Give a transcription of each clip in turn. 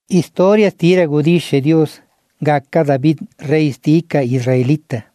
Historia tira godisce Dios gacca David rey stica israelita.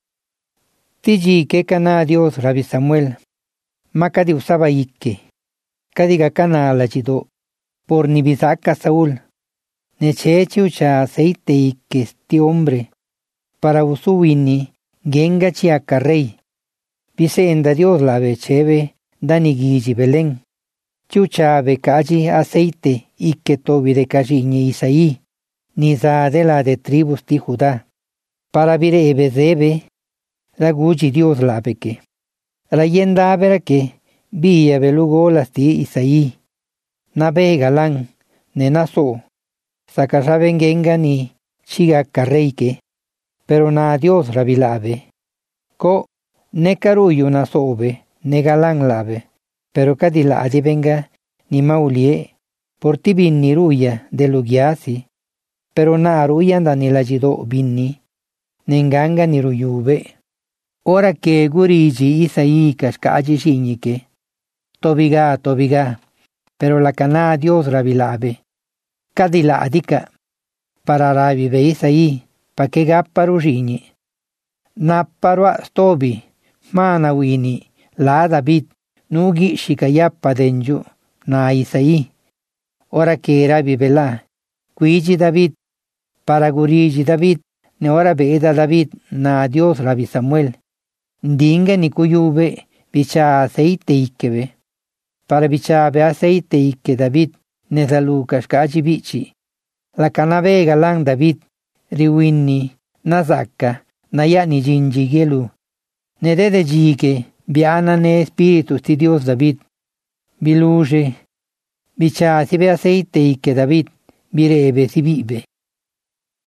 Tiji que cana Dios rabi Samuel. Macadi usaba ikke. Cadiga cana la chido. Por ni bisaca Saúl. Nechechi ucha aceite ikke este hombre. Para usuwini genga chiaca rey. Vicenda Dios la becheve dani gigi Belén. Chucha becaji aceite y que tobi de cajiñe Isaí, ni za de la de tribus ti Judá. Para vire ebezebe, la guji Dios la beque. La yenda vera que, vía belugo las ti Isaí. Na be galán, nenaso, sacarra vengenga ni chiga carreike, pero na Dios rabilabe. Co, ne caruyo na sobe, ne galán labe. Pero cadila adivenga ni maulie, por ti vinni ruya de lugiasi, pero na ruya ni la jido vinni, nenganga ni ruyube. Ora que guriji Isaí cascaji shiñike, tobiga, pero la cana Dios rabilabe, cadila adica, para rabibe Isaí, pa que gapparu shiñi. Napparua stobi, mana wini, la David, nugi shikayapa denju na Isaí. Ora que rabi bela, cuiji David, para guriji David, ne ora beda David na Dios rabi Samuel. Ndinga ni cuyube bicha aceite ikebe. Para bicha be aceite ikke David, ne zalukas kaji bichi. La canabe galang David, riwini, nazaka, naya ni jinjigelu. Ne de jike, biana ne espíritus ti Dios David. Biluge. Bicha si be aceite y que David virebe si vive.